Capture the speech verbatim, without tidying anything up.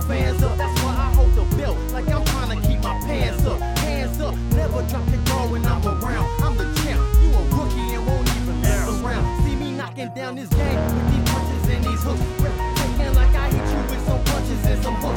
fans up. That's why I hold the belt like I'm trying to keep my pants up. Hands up, never drop the guard when I'm around. I'm the champ, you a rookie and won't even mess around. See me knocking down this game with these punches and these hooks. Taking like I hit you with some punches and some hooks.